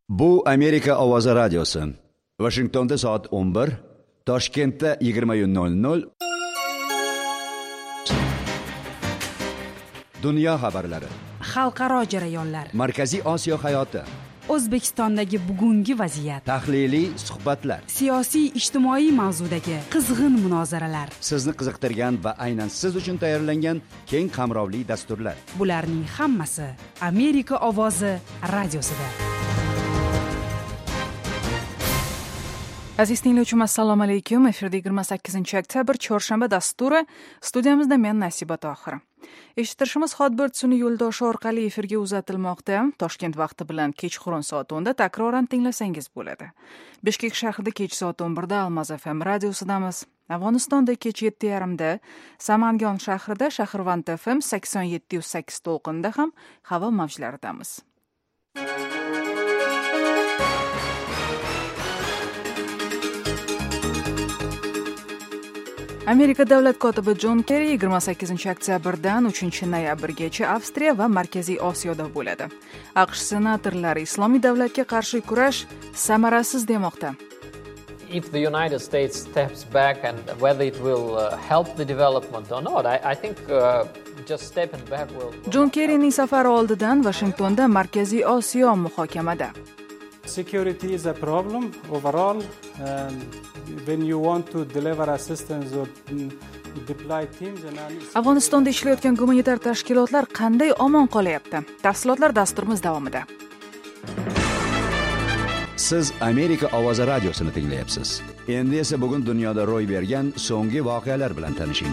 Bu Amerika ovozi radiosi. Washingtonda soat 11, Toshkentda 20:00. Dunyo xabarlari. Xalqaro jarayonlar. Markaziy Osiyo hayoti. O'zbekistondagi bugungi vaziyat. Tahliliy suhbatlar. Siyosiy ijtimoiy mavzudagi qizg'in munozaralar. Sizni qiziqtirgan va aynan siz uchun tayyorlangan keng qamrovli dasturlar. Bularning hammasi Amerika ovozi radiosida. Aziz tinglovchilar, assalomu alaykum. Efirda 28-oktyabr chorshanba dasturi. Studiyamizda men Nasiba Tohir. Eshittirishimiz Hotbird sun'iy yo'ldoshi orqali efirga uzatilmoqda. Toshkent vaqti bilan kechqurun soat 10 da takroran tinglasangiz bo'ladi. Bishkek shahrida kech soat 11 da Almaz FM radiosidamiz. Afg'onistonda kech 7:30 da Samangon shahrida Shahrvand FM 87.8 to'lqinida ham havo mavjlaridamiz. Amerika davlat kotibi Jon Kerri 28-oktyabrdan 3-noyabrgacha Avstriya va Markaziy Osiyoda bo'ladi. AQSh senatorlari Islomiy davlatga qarshi kurash samarasiz demoqda. If the United States steps back and whether it will help the development or not, I think just stepping back will. Jon Kerrining safari oldidan Washingtonda Markaziy Osiyo muhokamada. Security is a problem overall. When you want to deliver assistance or deploy teams and Afg'onistonda ishlayotgan gumanitar tashkilotlar qanday omon qolyapti? Tafsilotlar dasturimiz davomida. Siz Amerika ovozi radiosini tinglayapsiz. Endi esa bugun dunyoda ro'y bergan so'nggi voqealar bilan tanishing.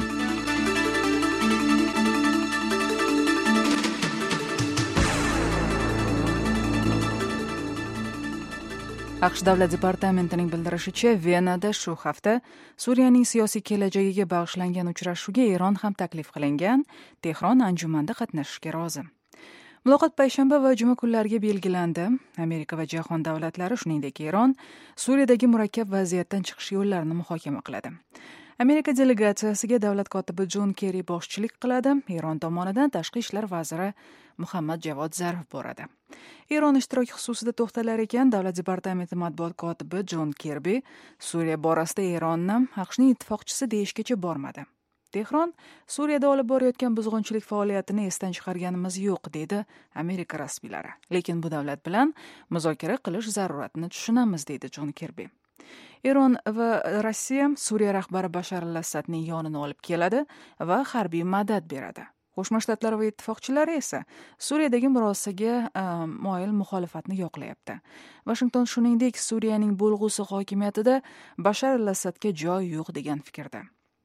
AQSh davlat departamentining bildirishicha, Venada shu hafta Suriyaning siyosiy kelajagiga bag'ishlangan uchrashuvga Eron ham taklif qilingan. Tehron anjumanda qatnashishga rozi. Muloqot payshanba va juma kunlariga belgilandi. Amerika va jahon davlatlari, shuningdek Eron, Suriyadagi murakkab vaziyatdan chiqish yo'llarini muhokama qiladi. Amerika delegatsiyasiga davlat kotibi Jon Kerri boshchilik qiladi. Eron tomonidan tashqi ishlar vaziri Muhammad Javod Zarif boradi. Eron ishtiroki xususida to'xtalar ekan, davlat departamenti matbuot kotibi Jon Kirbi Suriya borasida Eronni AQShning ittifoqchisi deyishgacha bormadi. Tehron Suriyada olib borayotgan buzg'unchilik faoliyatini esdan chiqarganimiz yo'q, dedi Amerika rasmiylari. Lekin bu davlat bilan muzokara qilish zaruratini tushunamiz, dedi Jon Kirbi. Eron va Rossiya Suriya rahbari Bashar al-Asadning yonini olib keladi va harbiy madad beradi. Qo'shma Shtatlar va ittifoqchilari esa Suriyadagi murosaga moyil muxolifatni yoqlayapti. Washington shuningdek Suriyaning bo'lg'usi hokimiyatida Bashar al-Asadga joy yo'q degan fikrda.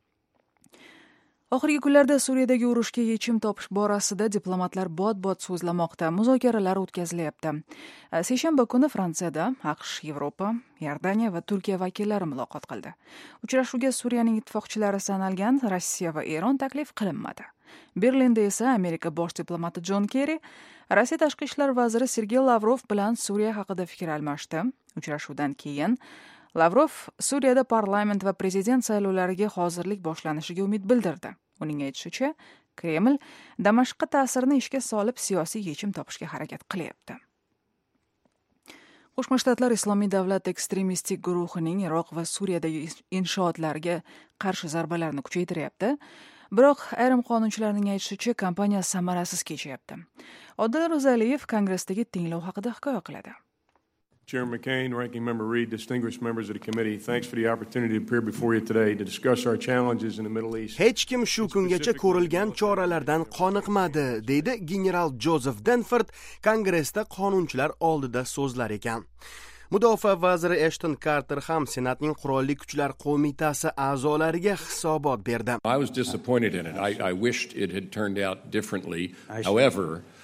Oxirgi kunlarda Suriyadagi urushga yechim topish borasida diplomatlar bot-bot so'zlamoqda, muzokaralar o'tkazilyapti. Seshanba kuni Fransiyada AQSh, Yevropa, Iordaniya va Turkiya vakillari muloqot qildi. Uchrashuvga Suriyaning ittifoqchilari sanalgan Rossiya va Eron taklif qilinmadi. Berlinda esa Amerika bosh diplomati Jon Kerri Rossiya tashqi ishlar vaziri Sergey Lavrov bilan Suriya haqida fikr almashdi. Uchrashuvdan keyin Lavrov Suriyada parlament va prezident saylovlariga hozirlik boshlanishiga umid bildirdi. Uning aytishicha, Kreml Damashqqa ta'sirini ishga solib siyosiy yechim topishga harakat qilyapti. Qo'shma Shtatlar Islomiy davlat ekstremistik guruhining Iroq va Suriyadagi inshootlariga qarshi zarbalarni kuchaytiryapti. Biroq ayrim qonunchilarning aytishicha, kampaniya samarasiz kechyapti. Odil Ro'zaliyev Kongressdagi tinglov haqida hikoya qiladi. Chairman McCain, Ranking Member Reid, distinguished members of the committee, thanks for the opportunity to appear before you today to discuss our challenges in the Middle East. Hech kim shu kungacha ko'rilgan choralardan qoniqmadi, deydi general Joseph Dunford Kongressda qonunchilar oldida so'zlar ekan. Mudofaa vaziri Ashton Carter ham Senatning qurolli kuchlar qo'mitasi a'zolariga hisobot berdi. I was disappointed in it. I wished it had turned out differently. However,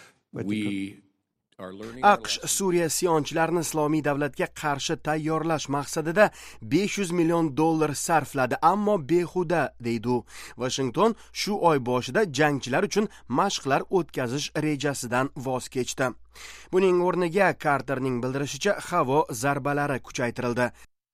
AQSh Suriya isyonchilarini Islomiy davlatga qarshi tayyorlash maqsadida $500 million sarfladi, ammo behuda, deydi u. Washington shu oy boshida jangchilar uchun mashqlar o'tkazish rejasidan voz kechdi. Buning o'rniga Carterning bildirishicha havo zarbalari kuchaytirildi.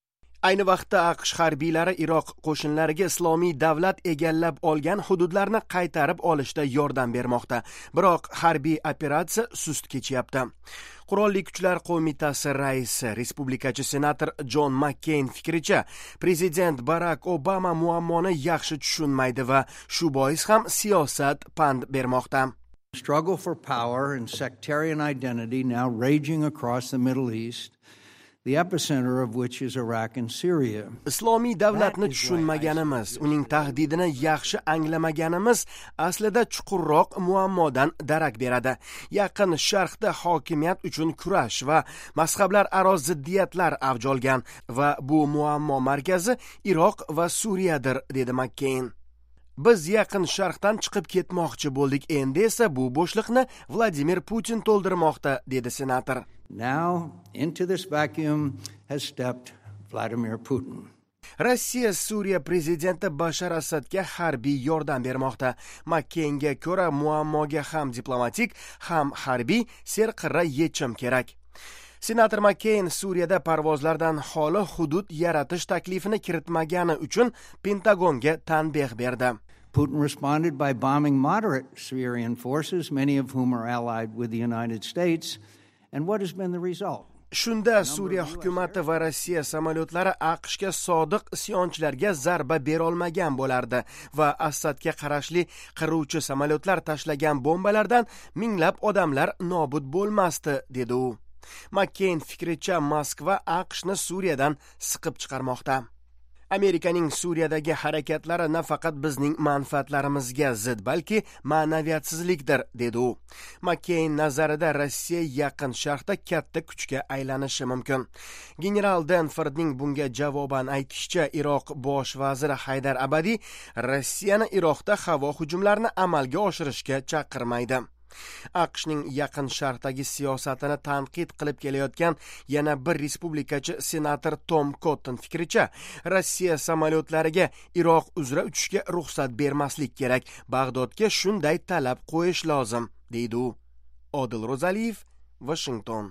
Ayni vaqtda AQSh harbiylari Iroq qo'shinlariga Islomiy davlat egallab olgan hududlarni qaytarib olishda yordam bermoqda. Biroq harbiy operatsiya sust kechyapti. Qurolli kuchlar qo'mitasi raisi, respublikachi senator Jon Makkeyn fikricha, prezident Barak Obama muammoni yaxshi tushunmaydi va shu bois ham siyosat pand bermoqda. Struggle for power and sectarian identity now raging across the Middle East, the epicenter of which is Iraq and Syria. Islomiy davlatni tushunmaganimiz, uning tahdidini yaxshi anglamaganimiz aslida chuqurroq muammodan darak beradi. Yaqin Sharqda hokimiyat uchun kurash va mazhablararo ziddiyatlar avj olgan va bu muammo markazi Iroq va Suriyadir, dedi Makkeyn. Biz yaqin Sharqdan chiqib ketmoqchi bo'ldik, endi esa bu bo'shliqni Vladimir Putin to'ldirmoqda, dedi senator. Now into this vacuum has stepped Vladimir Putin. Rossiya Suriya prezidenti Bashar Asadga harbiy yordam bermoqda. Makkeynga ko'ra, muammoga ham diplomatik, ham harbiy serqirra yechim kerak. Senator Makkeyn Suriyada parvozlardan xoli hudud yaratish taklifini kiritmagani uchun Pentagonga tanbeh berdi. Putin responded by bombing moderate Syrian forces, many of whom are allied with the United States. And what has been the result? Shunda Suriya hukumati va Rossiya samolyotlari AQShga sodiq isyonchilarga zarba berolmagan bo'lardi va Asadga qarashli qiruvchi samolyotlar tashlagan bombalardan minglab odamlar nobud bo'lmasdi, dedi u. Makkeyn fikricha, Moskva AQShni Suriyadan siqib chiqarmoqda. Amerikaning Suriyadagi harakatlari nafaqat bizning manfaatlarimizga zid, balki ma'naviyatsizlikdir, dedi u. Makkeyn nazarida Rossiya yaqin Sharqda katta kuchga aylanishi mumkin. General Danfordning bunga javoban aytishicha, Iroq bosh vaziri Haydar Abadi Rossiyani Iroqda havo hujumlarini amalga oshirishga chaqirmaydi. AQShning yaqin Sharqdagi siyosatini tanqid qilib kelayotgan yana bir respublikachi senator Tom Cotton fikricha, Rossiya samolyotlariga Iroq uzra uchishga ruxsat bermaslik kerak, Bag'dodga shunday talab qo'yish lozim, deydi u. Odil Ro'zaliyev, Washington.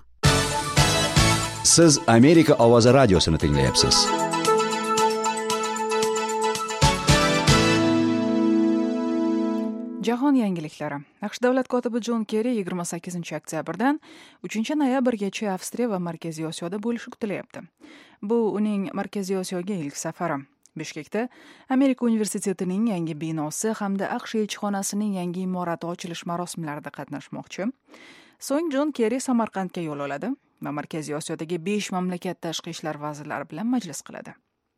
Siz Amerika ovozi radiosini tinglayapsiz. Jahon yangiliklari. AQSh davlat kotibi Jon Kerri 28-oktyabrdan 3-noyabrgacha Avstriya va Markaziy Osiyoda bo'lishi kutilyapti. Bu uning Markaziy Osiyoga ilk safari. Bishkekda Amerika universitetining yangi binosi hamda AQSh elchixonasining yangi imorati ochilish marosimlarida qatnashmoqchi. So'ng Jon Kerri Samarqandga yo'l oladi va Markaziy Osiyodagi 5 mamlakat tashqi ishlar vazirlari bilan majlis qiladi.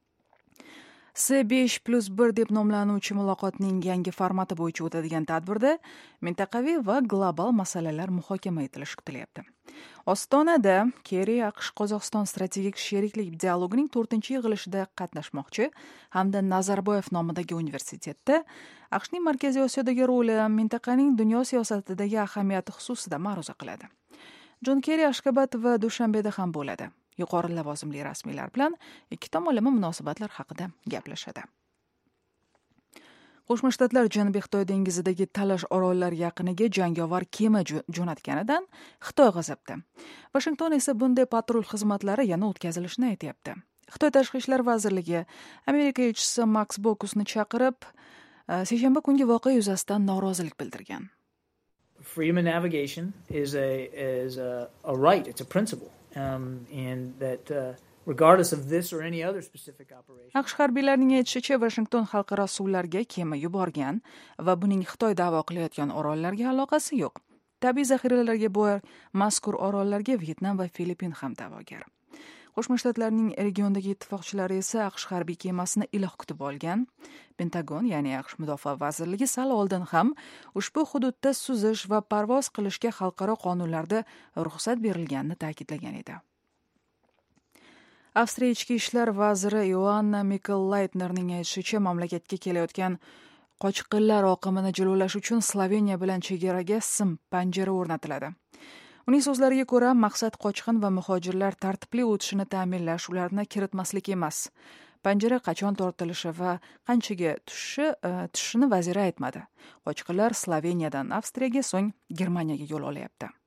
C5+1 deb nomlanuvchi muloqotning yangi formati bo'yicha o'tadigan tadbirda mintaqaviy va global masalalar muhokama etilishi kutilyapti. Ostonada Kerri AQSh Qozog'iston strategik sheriklik dialogining 4-yig'ilishida qatnashmoqchi hamda Nazarboyev nomidagi universitetda AQShning Markaziy Osiyodagi roli, mintaqaning dunyo siyosatidagi ahamiyati xususida ma'ruza qiladi. Jon Kerri Ashgabat va Dushanbeda ham bo'ladi. Yuqori lavozimli rasmiylar bilan ikki tomonlama munosabatlar haqida gaplashadi. Qo'shma Shtatlar Janubiy Xitoy dengizidagi Talash orollari yaqiniga jangovar kema jo'natganidan Xitoy g'azabda. Washington esa bunday patrul xizmatlari yana o'tkazilishini aytayapti. Xitoy Tashqi ishlar vazirligi Amerika elchisi Max Bokusni chaqirib, seshanba kungi voqea yuzasidan norozilik bildirgan. Freedom of navigation is a right, it's a principle. And that regardless of this or any other specific operation. AQSh harbiylarining aytishicha, Washington xalqaro suvlarga kema yuborgan va buning Xitoy da'vo qilayotgan orollarga aloqasi yo'q. Tabiiy zaxiralarga boy mazkur orollarga Vyetnam va Filippin ham da'vogar. Qo'shma Shtatlarning regiondagi ittifoqchilari esa AQSh harbiy kemasini iliq kutib olgan. Pentagon, ya'ni AQSh mudofaa vazirligi sal oldin ham ushbu hududda suzish va parvoz qilishga xalqaro qonunlarda ruxsat berilganini ta'kidlagan edi. Avstriya ichki ishlar vaziri Joanna Mikl-Leitnerning aytishicha, mamlakatga kelayotgan qochqinlar oqimini jilovlash uchun Sloveniya bilan chegaraga sim panjara o'rnatiladi. Uning so'zlariga ko'ra, maqsad qochqin va muhojirlar tartibli o'tishini ta'minlash, ularni kiritmaslik emas. Panjara qachon tortilishi va qanchaga tushishini vazir aytmadi. Qochqinlar Sloveniyadan Avstriyaga, so'ng Germaniyaga yo'l olyapti.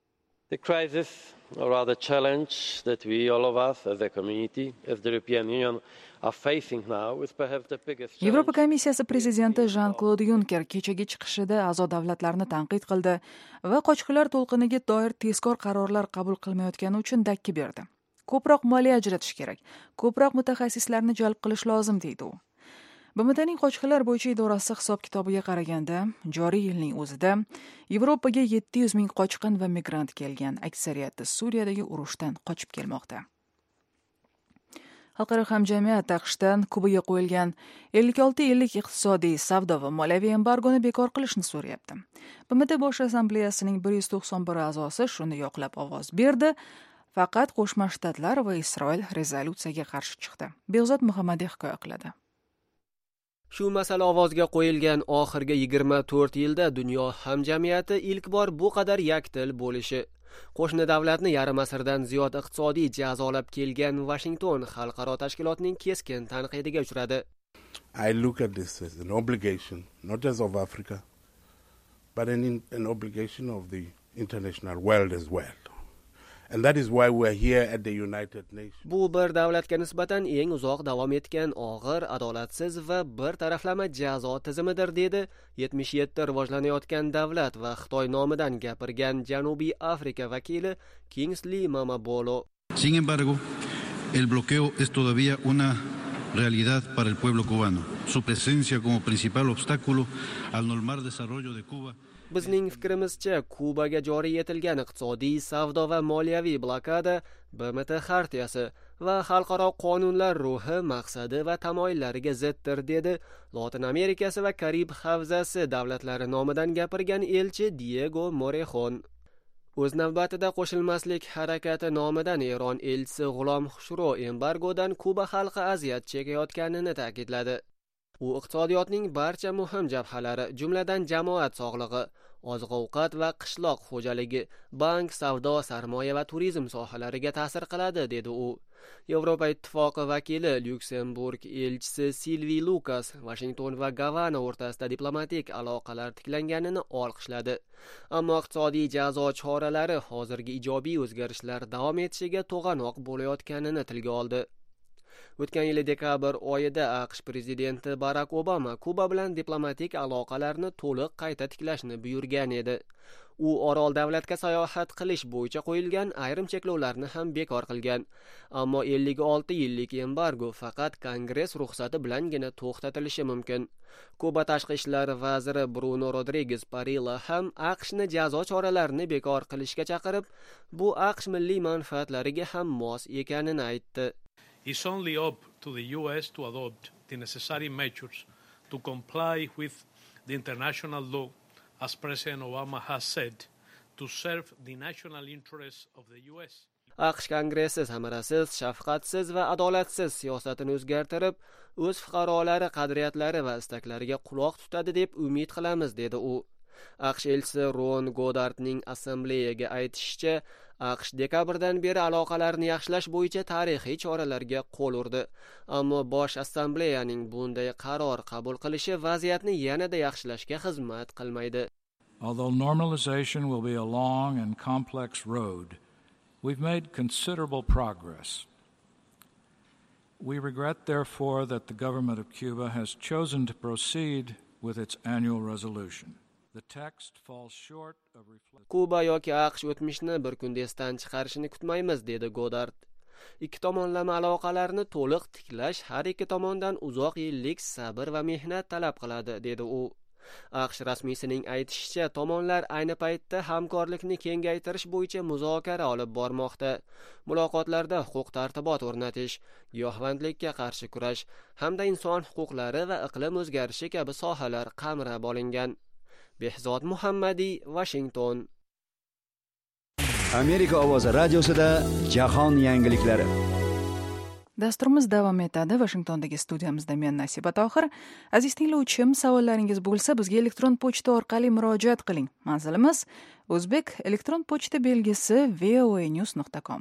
The crisis, or rather challenge, that we, all of us, as a community, as the European Union, are facing now is perhaps the biggest challenge. Yevropa komissiyasi prezidenti Jean-Claude Juncker kechagi chiqishida a'zo davlatlarni tanqid qildi va qochqinlar to'lqiniga doir tezkor qarorlar qabul qilmayotgani uchun dakki berdi. Ko'proq moliya ajratish kerak, ko'proq mutaxassislarni jalb qilish lozim deydi u. BMTning qochqinlar bo'yicha idorasi hisob-kitobiga qaraganda, joriy yilning o'zida Yevropaga 700 ming qochqin va migrant kelgan, aksariyati Suriyadagi urushdan qochib kelmoqda. Xalqaro hamjamiyat AQShdan Kubaga qo'yilgan 56 yillik iqtisodiy, savdo va moliyaviy embargoni bekor qilishni so'rayapti. BMT Bosh assambleyasining 191 a'zosi shuni yoqlab ovoz berdi. Faqat Qo'shma Shtatlar va Isroil rezolyutsiyaga qarshi chiqdi. Behzod Muhammadiy hikoya qiladi. Shu masala ovozga qo'yilgan oxirgi 24 yilda dunyo hamjamiyati ilk bor bu qadar yakdil bo'lishi, qo'shni davlatni yarim asrdan ziyod iqtisodiy jazolab kelgan Washington xalqaro tashkilotining keskin tanqidiga uchradi. I look at this as an obligation, not just of Africa, but an obligation of the international world as well. And that is why we are here at the United Nations. Bu bir davlatga nisbatan eng uzoq davom etgan og'ir, adolatsiz va bir taraflama jazo tizimidir, dedi 77 rivojlanayotgan davlat va Xitoy nomidan gapirgan Janubiy Afrika vakili Kingsley Mamabolo. Sin embargo, el bloqueo es todavía una realidad para el pueblo cubano. Su presencia como principal obstáculo al normal desarrollo de Cuba. Bizning fikrimizcha, Kubaga joriy etilgan iqtisodiy, savdo va moliyaviy blokada BMT xartiyasi va xalqaro qonunlar ruhi, maqsadi va tamoyillariga ziddir, dedi Lotin Amerikasi va Karib havzasi davlatlari nomidan gapirgan elchi Diego Morejon. O'z navbatida qo'shilmaslik harakati nomidan Eron elchisi G'ulom Xushro embargodan Kuba xalqi aziyat chekayotganini ta'kidladi. U iqtisodiyotning barcha muhim jabhalari, jumladan jamoat sog'lig'i, oziq-ovqat va qishloq xo'jaligi, bank, savdo, sarmoya va turizm sohalariga ta'sir qiladi, dedi u. Yevropa Ittifoqi vakili Lyuksemburg elchisi Silvi Lukas Washington va Gavana o'rtasida diplomatik aloqalar tiklanganini olqishladi. Ammo iqtisodiy jazo choralari hozirgi ijobiy o'zgarishlar davom etishiga to'g'anoq bo'layotganini tilga oldi. O'tgan yil dekabr oyida AQSh prezidenti Barack Obama Kuba bilan diplomatik aloqalarni to'liq qayta tiklashni buyurgan edi. U orol davlatga sayohat qilish bo'yicha qo'yilgan ayrim cheklovlarni ham bekor qilgan. Ammo 56 yillik embargo faqat Kongress ruxsati bilangina to'xtatilishi mumkin. Kuba tashqi ishlar vaziri Bruno Rodriguez Parilla ham AQShni jazo choralarini bekor qilishga chaqirib, bu AQSh milliy manfaatlariga ham mos ekanini aytdi. It's only up to the U.S. to adopt the necessary measures to comply with the international law, as President Obama has said, to serve the national interests of the U.S. AQSh Kongressi samarasiz, shafqatsiz va adolatsiz siyosatini o'zgartirib, o'z fuqarolari qadriyatlari va istaklariga quloq tutadi deb umid qilamiz, dedi u. AQSh elchisi Ron Goddardning assambleyaga aytishicha, AQSh dekabrdan beri aloqalarni yaxshilash bo'yicha tarixiy choralarga qo'l urdi. Ammo bosh assambleyaning bunday qaror qabul qilishi vaziyatni yanada yaxshilashga xizmat qilmaydi. Although normalization will be a long and complex road, we've made considerable progress. We regret, therefore, that the government of Cuba has chosen to proceed with its annual resolution. Kuba yoki AQSh o'tmishni bir kunda esdan chiqarishini kutmaymiz, dedi Goddard. Ikki tomonlama aloqalarni to'liq tiklash har ikki tomondan uzoq yillik sabr va mehnat talab qiladi, dedi u. AQSh rasmiysining aytishicha, tomonlar ayni paytda hamkorlikni kengaytirish bo'yicha muzokara olib bormoqda. Muloqotlarda huquq-tartibot o'rnatish, giyohvandlikka qarshi kurash hamda inson huquqlari va iqlim o'zgarishi kabi sohalar qamrab olingan. Behzod Muhammadiy, Washington. Amerika ovozi radiosida jahon yangiliklari. Dasturimiz davom etadi. Washingtondagi studiyamizda men Nasiba Tohir. Aziz tinglovchim, savollaringiz bo'lsa, bizga elektron pochta orqali murojaat qiling. Manzilimiz O'zbek elektron pochta belgisi voanews.com.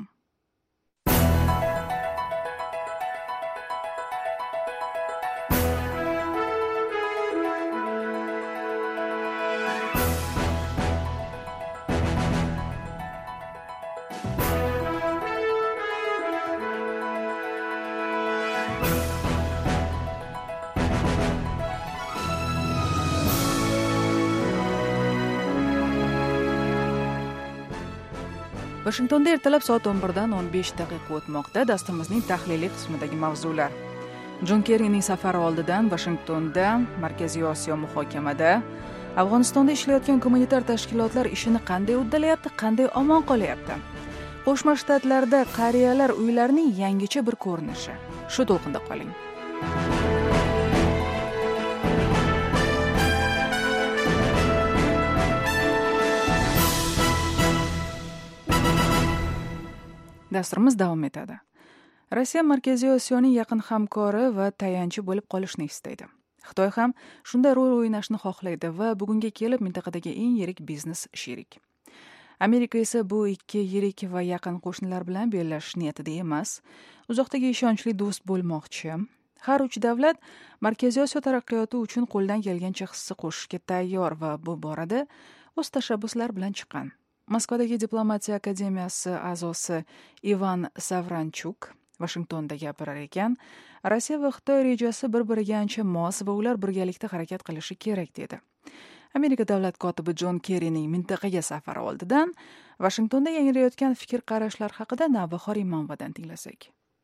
Washingtonda ertalab soat 11dan 15 daqiqa o'tmoqda. Dasturimizning tahliliy qismidagi mavzular. Jon Kerrining safari oldidan Washingtonda Markaziy Osiyo muhokamada, Afg'onistonda ishlayotgan gumanitar tashkilotlar ishini qanday uddalayapti, qanday omon qolyapti? Qo'shma Shtatlarda qariyalar uylarining yangicha bir ko'rinishi. Shu to'lqinda qoling. Dasturimiz davom etadi. Rossiya Markaziy Osiyoning yaqin hamkori va tayanchi bo'lib qolishni istaydi. Xitoy ham shunday rol o'ynashni xohlaydi va bugunga kelib mintaqadagi eng yirik biznes sherik. Amerika esa bu ikki yirik va yaqin qo'shnilar bilan bellashish niyatida emas, uzoqdagi ishonchli do'st bo'lmoqchi. Har uch davlat Markaziy Osiyo taraqqiyoti uchun qo'ldan kelgancha hissa qo'shishga tayyor va bu borada o'z tashabbuslari bilan chiqqan. Moskvadagi Diplomatiya akademiyasi a'zosi Ivan Savranchuk Washingtonda gapirar ekan, Rossiya va Xitoy rejasi bir-biriga ancha mos va ular birgalikda harakat qilishi kerak dedi. Amerika davlat kotibi Jon Kerrining mintaqaga safari oldidan Washingtonda yangilayotgan fikr-qarashlar haqida Navbahor Imamovadan tinglasak.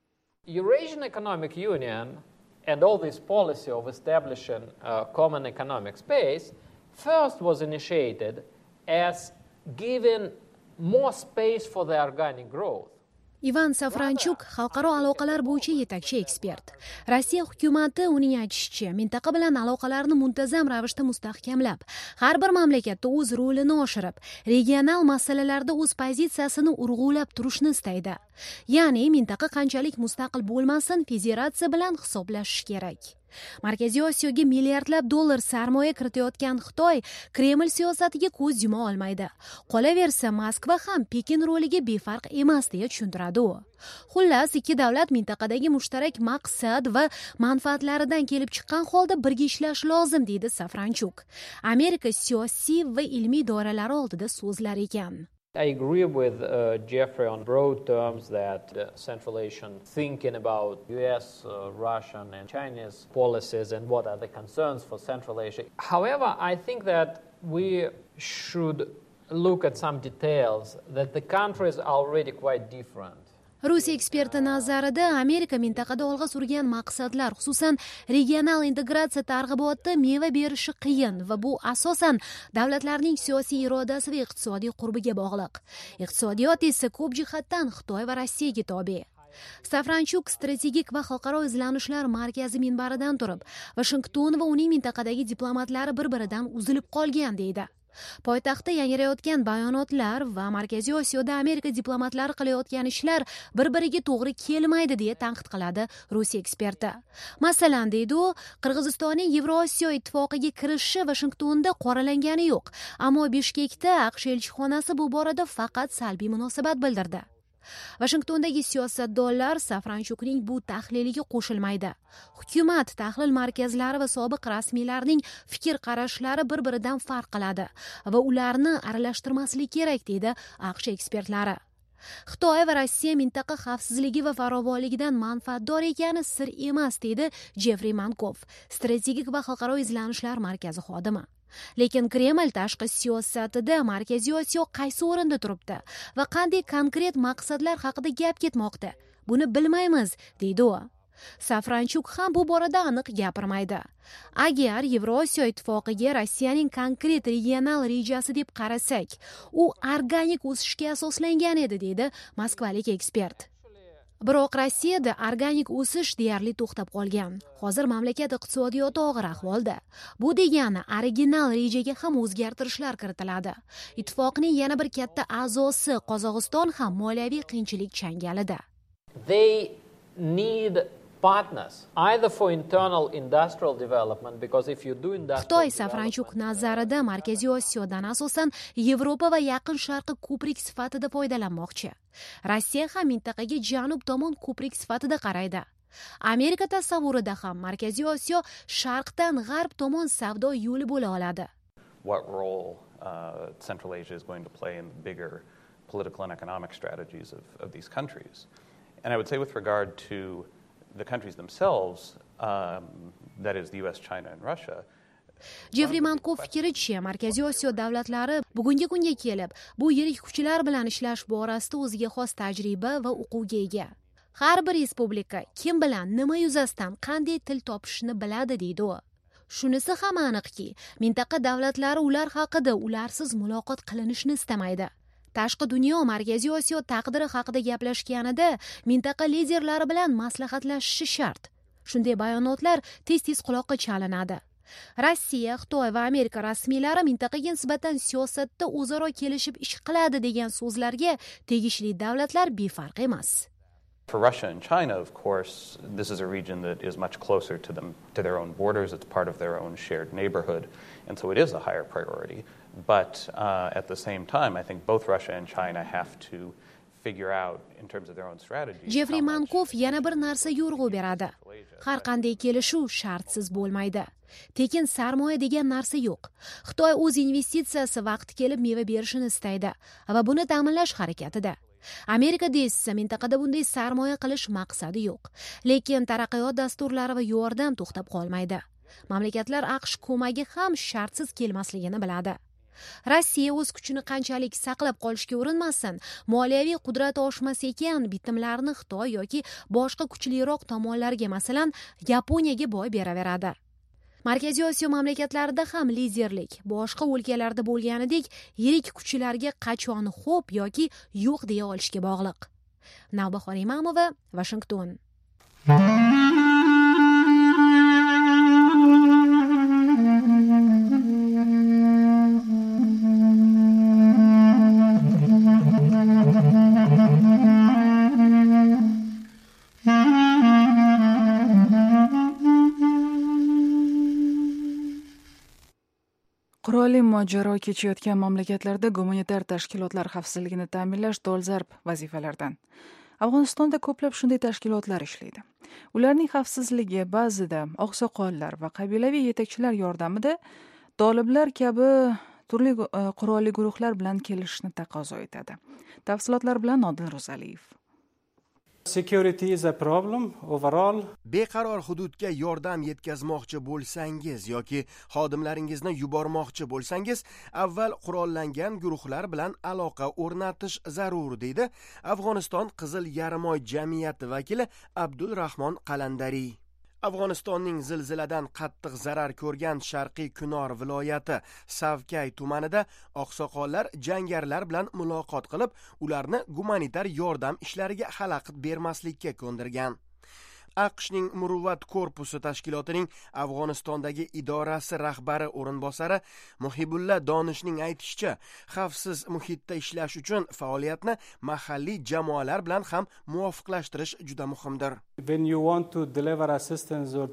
Eurasian Economic Union and all this policy of establishing a common economic space first was initiated as giving more space for the organic growth. Ivan Savranchuk xalqaro aloqalar bo'yicha yetakchi ekspert. Rossiya hukumati uning aytishicha, mintaqa bilan aloqalarni muntazam ravishda mustahkamlab, har bir mamlakatda o'z rolini oshirib, regional masalalarda o'z pozitsiyasini urg'ulab turishni istaydi. Ya'ni mintaqa qanchalik mustaqil bo'lmasin, federatsiya bilan hisoblashish kerak. Markaziy Osiyoga milliardlab dollar sarmoya kiritayotgan Xitoy Kreml siyosatiga ko'z yuma olmaydi. Qolaversa, Moskva ham Pekin roliga befarq emas deya tushuntiradi u. Xullas, ikki davlat mintaqadagi mushtarak maqsad va manfaatlaridan kelib chiqqan holda birga ishlash lozim deydi Savranchuk. Amerika siyosiy va ilmiy idoralari oldida so'zlar ekan. I agree with Jeffrey on broad terms that Central Asian thinking about US, Russian and Chinese policies and what are the concerns for Central Asia. However, I think that we should look at some details that the countries are already quite different. Rossiya eksperti nazarida Amerika mintaqada olg'a surgan maqsadlar, xususan regional integratsiya targ'iboti meva berishi qiyin va bu asosan davlatlarning siyosiy irodasi va iqtisodiy qurbiga bog'liq. Iqtisodiyot esa ko'p jihatdan Xitoy va Rossiyaga tobe. Savranchuk strategik va xalqaro izlanishlar markazi minbaridan turib, Washington va uning mintaqadagi diplomatlari bir-biridan uzilib qolgan deydi. Poytaxtda yangrayotgan bayonotlar va Markaziy Osiyoda Amerika diplomatlari qilayotgan ishlar bir-biriga to'g'ri kelmaydi deya tanqid qiladi Rossiya eksperti. Masalan, deydi u, Qirg'izistonning Yevrosiyo ittifoqiga kirishi Washingtonda qoralangani yo'q, ammo Bishkekda AQSh elchixonasi bu borada faqat salbiy munosabat bildirdi. Washingtondagi siyosatdonlar Savranchukning bu tahliliga qo'shilmaydi. Hukumat, tahlil markazlari va sobiq rasmiylarning fikr-qarashlari bir-biridan farq qiladi va ularni aralashtirmaslik kerak deydi AQSh ekspertlari. Xitoy va Rossiya mintaqa xavfsizligi va farovonligidan manfaatdor ekani sir emas deydi Jeffrey Mankov, strategik va xalqaro izlanishlar markazi xodimi. Lekin Kreml tashqi siyosatida Markaziy Osiyo qaysi o'rinda turibdi va qanday konkret maqsadlar haqida gap ketmoqda? Buni bilmaymiz, deydi u. Savranchuk ham bu borada aniq gapirmaydi. Agar Yevrosiyo ittifoqiga Rossiyaning konkret regional rejasi deb qarasak, u organik o'sishga asoslangan edi, deydi moskvalik ekspert. Biroq Rossiyada organik o'sish deyarli to'xtab qolgan. Hozir mamlakat iqtisodiyoti og'ir ahvolda. Bu degani original rejaga ham o'zgartirishlar kiritiladi. Ittifoqning yana bir katta a'zosi Qozog'iston ham moliyaviy qiyinchilik changalida. They need partners either for internal industrial development, because if you do industrial Xitoy Savranchuk nazarida Markaziy Osiyodan asosan Yevropa va Yaqin Sharqqa ko'prik sifatida foydalanmoqchi. Rossiya ham mintaqaga janub tomon ko'prik sifatida qaraydi. Amerika tasavvurida ham Markaziy Osiyo sharqdan g'arb tomon savdo yo'li bo'la oladi. What role Central Asia is going to play in the bigger political and economic strategies of these countries? And I would say with regard to the countries themselves, that is the US, China and Russia. Jeffrey Mankov fikricha, Markaziy Osiyo davlatlari bugungi kunga kelib, bu yirik kuchlar bilan ishlash borasida o'ziga xos tajriba va uquvga ega. Har bir respublika kim bilan nima yuzasidan qanday til topishni biladi deydi u. Shunisi ham aniqki, mintaqa davlatlari ular haqida ularsiz muloqot qilinishni istamaydi. Tashqi dunyo Markaziy Osiyo taqdiri haqida gaplashganida mintaqa liderlari bilan maslahatlashishi shart. Shunday bayonotlar tez-tez quloqqa chalinadi. Rossiya, Xitoy va Amerika rasmiylari mintaqaga nisbatan siyosatda o'zaro kelishib ish qiladi degan so'zlarga tegishli davlatlar befarq emas. For Russia and China, of course, this is a region that is much closer to them, to their own borders. It's part of their own shared neighborhood, and so it is a higher priority. But at the same time, I think both Russia and China have to figure out in terms of their own strategy. Jeffrey Mankov yana bir narsa yo'rg'u beradi. Har qanday kelishuv shartsiz bo'lmaydi. Tekin sarmoya degan narsa yo'q. Xitoy o'z investitsiyasi vaqti kelib meva berishini istaydi va buni ta'minlash harakatida. Amerikada esa mintaqada bunday sarmoya qilish maqsadi yo'q. Lekin taraqqiyot dasturlari va yordam to'xtab qolmaydi. Mamlakatlar AQSh ko'magi ham shartsiz kelmasligini biladi. Rossiya o'z kuchini qanchalik saqlab qolishga urinmasin, moliyaviy qudrati oshmas ekan bitimlarni Xitoy yoki boshqa kuchliroq tomonlarga, masalan, Yaponiyaga boy beraveradi. Markaziy Osiyo mamlakatlarida ham liderlik boshqa o'lkalarda bo'lganidek yirik kuchlarga qachon xo'p yoki yo'q deya olishga bog'liq. Navbahor Imamova, Washington. Qurolli mojaro kechayotgan mamlakatlarda gumanitar tashkilotlar xavfsizligini ta'minlash dolzarb vazifalardan. Afg'onistonda ko'plab shunday tashkilotlar ishlaydi. Ularning xavfsizligi ba'zida oqsoqollar va qabilaviy yetakchilar yordamida toliblar kabi turli qurolli guruhlar bilan kelishishni taqozo etadi. Tafsilotlar bilan Odil Ro'zaliyev. Security is a problem overall. Beqaror hududga yordam yetkazmoqchi bo'lsangiz yoki xodimlaringizni yubormoqchi bo'lsangiz, avval qurollangan guruhlar bilan aloqa o'rnatish zarur, deydi Afg'oniston Qizil Yarimoy jamiyati vakili Abdulrahmon Qalandariy. Afg'onistonning zilziladan qattiq zarar ko'rgan Sharqiy Kunor viloyati Savkay tumanida oqsoqollar jangarilar bilan muloqot qilib, ularni gumanitar yordam ishlariga xalaqit bermaslikka ko'ndirgan. AQShning Muruvvat korpusi tashkilotining Afg'onistondagi idorasi rahbari o'rinbosari Muhibulla Donishning aytishicha, xavfsiz muhitda ishlash uchun faoliyatni mahalliy jamoalar bilan ham muvofiqlashtirish juda muhimdir. When you want to deliver assistance or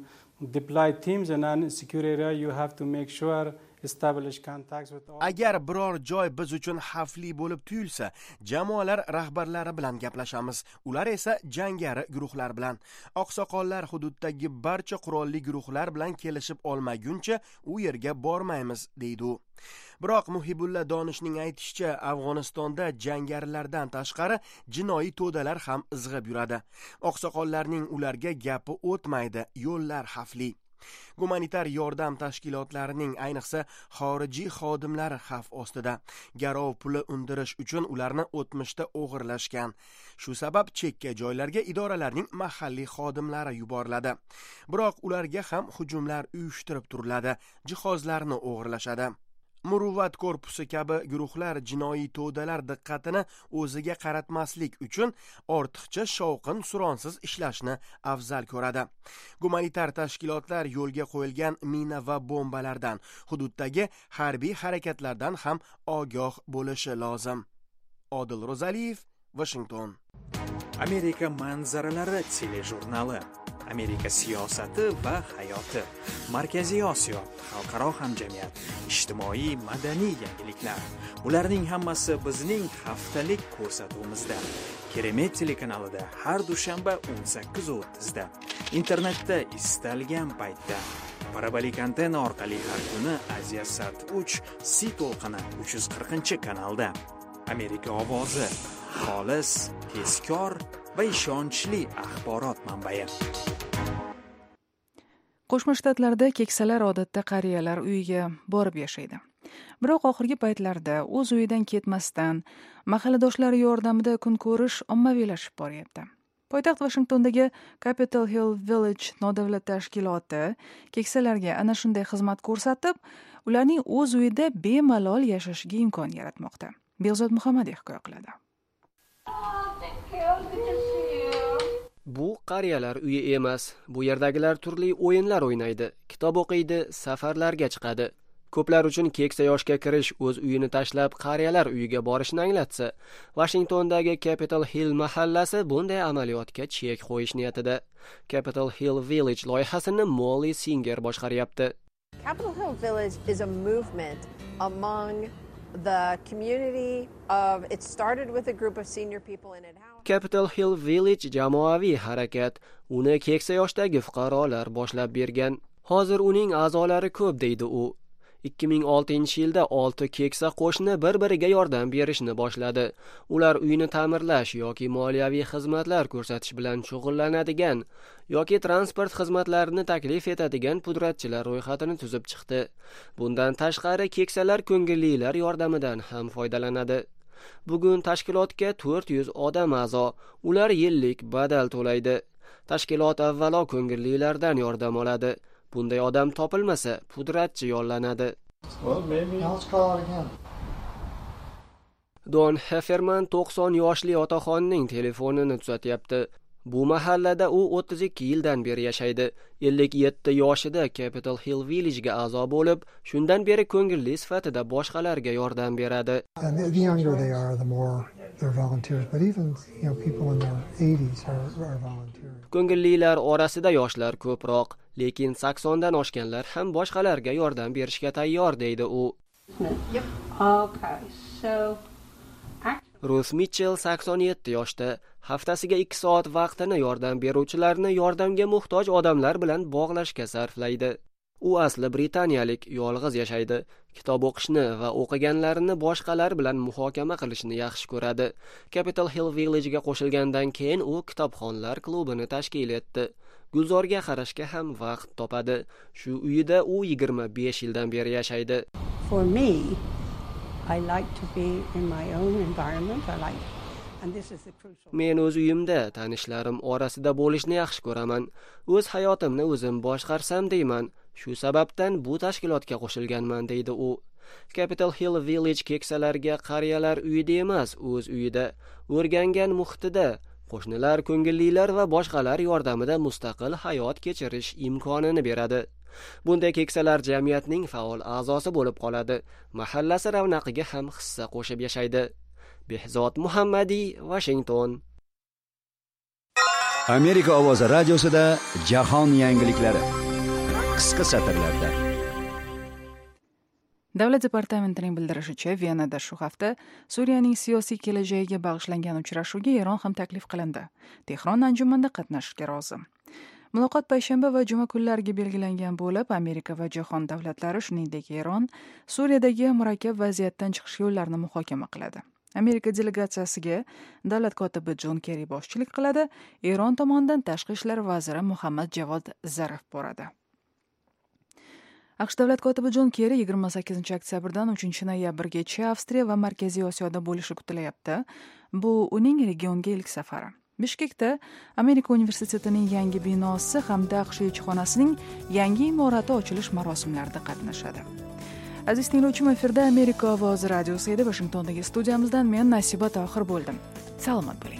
deploy teams in a secure area, you have to make sure establish contacts with all. Agar biror joy biz uchun xavfli bo'lib tuyulsa, jamoalar rahbarlari bilan gaplashamiz. Ular esa jangari guruhlar bilan. Oqsoqollar hududdagi barcha qurolli guruhlar bilan kelishib olmaguncha u yerga bormaymiz, deydi u. Biroq Muhibulla Donishning aytishicha, Afg'onistonda jangarilardan tashqari jinoiy to'dalar ham izg'ib yuradi. Oqsoqollarning ularga gapi o'tmaydi, yo'llar xavfli. Gumanitar yordam tashkilotlarining ayniqsa xorijiy xodimlari xavf ostida. Garov puli undirish uchun ularni o'tmishda o'g'irlashgan. Shu sabab chekka joylarga idoralarning mahalliy xodimlari yuboriladi. Biroq ularga ham hujumlar uyushtirib turiladi, jihozlarni o'g'irlashadi. Muruvvat korpusi kabi guruhlar jinoiy to'dalar diqqatini o'ziga qaratmaslik uchun ortiqcha shovqin suronsiz ishlashni afzal ko'radi. Gumanitar tashkilotlar yo'lga qo'yilgan mina va bombalardan, hududdagi harbiy harakatlardan ham ogoh bo'lishi lozim. Odil Ro'zaliyev, Washington. Amerika manzaralari telejurnali. Amerika siyosati va hayoti. Markaziy Osiyo, xalqaro hamjamiyat, ijtimoiy madaniy yangiliklar. Ularning hammasi bizning haftalik ko'rsatuvimizda. Keremet telekanalida har dushanba 18:30 da. Internetda istalgan paytda. Parabolik antena orqali har kuni Aziyasat 3 C to'lqini 340-kanalda. Amerika ovozi, xolis, tezkor va ishonchli axborot manbai. Qo'shma Shtatlarda keksalar odatda qariyalar uyiga borib yashaydi. Biroq oxirgi paytlarda o'z uyidan ketmasdan mahalladoshlari yordamida kun ko'rish ommaviylashib boryapti. Poytaxt Washingtondagi Capitol Hill Village nodavlat tashkiloti keksalarga ana shunday xizmat ko'rsatib, ularning o'z uyida bemalol yashashiga imkon yaratmoqda. Behzod Muhammadiy hikoya qiladi. Bu qariyalar uyi emas. Bu yerdagilar turli o'yinlar o'ynaydi, kitob o'qiydi, safarlarga chiqadi. Ko'plar uchun keksa yoshga kirish o'z uyini tashlab qariyalar uyiga borishni anglatsa, Washingtondagi Capitol Hill mahallasi bunday amaliyotga chek qo'yish niyatida. Capitol Hill Village loyihasini Molly Singer boshqaryapti. Capitol Hill Village is a movement among the community of it started with a group of senior people in it. Capitol Hill Village jamoaviy harakat. Uni keksa yoshdagi fuqarolar boshlab bergan. Hozir uning a'zolari ko'p deydi u. 2006-yilda 6 keksa qo'shni bir-biriga yordam berishni boshladi. Ular uyini ta'mirlash yoki moliyaviy xizmatlar ko'rsatish bilan shug'ullanadigan yoki transport xizmatlarini taklif etadigan pudratchilar ro'yxatini tuzib chiqdi. Bundan tashqari keksalar ko'ngillilar yordamidan ham foydalanadi. Bugun tashkilotga 400 odam a'zo. Ular yillik badal to'laydi. Tashkilot avvalo ko'ngillilardan yordam oladi. Bunday odam topilmasa, pudratchi yollanadi. Don Hefferman 90 yoshli otaxonning telefonini tuzatyapti. Bu mahallada u 32 yildan beri yashaydi. 57 yoshida Capitol Hill Village ga a'zo bo'lib, shundan beri ko'ngilli sifatida boshqalarga yordam beradi. The younger they are, the more they're volunteers, but even, people in their 80s are volunteers. Ko'ngillilar orasida yoshlar ko'proq, lekin 80 dan oshganlar ham boshqalarga yordam berishga tayyor deydi u. Ruth Mitchell 87 yoshda, haftasiga 2 soat vaqtini yordam beruvchilarni yordamga muhtoj odamlar bilan bog'lashga sarflaydi. U asli britaniyalik, yolg'iz yashaydi. Kitob o'qishni va o'qiganlarini boshqalar bilan muhokama qilishni yaxshi ko'radi. Capitol Hill Village ga qo'shilgandan keyin u kitobxonlar klubini tashkil etdi. Gulzorga qarashga ham vaqt topadi. Shu uyida u 25 yildan beri yashaydi. For me, I like to be in my own environment. Men o'z uyimda, tanishlarim orasida bo'lishni yaxshi ko'raman. O'z hayotimni o'zim boshqarsam deyman. Shu sababdan bu tashkilotga qo'shilganman deydi u. Capitol Hill Village keksalarga qariyalar uyida emas, o'z uyida, o'rgangan muhitida, qo'shnilar, ko'ngillilar va boshqalar yordamida mustaqil hayot kechirish imkonini beradi. Bunday keksalar jamiyatning faol a'zosi bo'lib qoladi. Mahallasi ravnaqiga ham hissa qo'shib yashaydi. Behzod Muhammadiy, Washington. Amerika ovozi radiosida jahon yangiliklari. Qisqa satrlarda. Davlat departamentining bildirishicha, Venada shu hafta Suriyaning siyosiy kelajagiga bag'ishlangan uchrashuvga Eron ham taklif qilindi. Tehron anjumanda qatnashishga rozi. Muloqot payshanba va juma kunlariga belgilangan bo'lib, Amerika va jahon davlatlari, shuningdek Eron, Suriyadagi murakkab vaziyatdan chiqish yo'llarini muhokama qiladi. Amerika delegatsiyasiga davlat kotibi Jon Kerri boshchilik qiladi. Eron tomonidan tashqi ishlar vaziri Muhammad Javod Zarif boradi. AQSh davlat kotibi Jon Kerri 28 oktyabrdan 3 noyabrgacha Avstriya va Markaziy Osiyoda bo'lishi kutilyapti. Bu uning regionga ilk safari. Bishkekda Amerika universitetining yangi binosi hamda AQSh elchixonasining yangi imorati ochilish marosimlarida qatnashadi. Aziz tinglovchim, efirda Amerika ovozi radiosi edi. Washingtondagi studiyamizdan men Nasiba Tohir bo'ldim. Salomat bo'ling.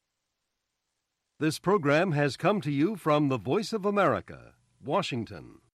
This program has come to you from the Voice of America, Washington.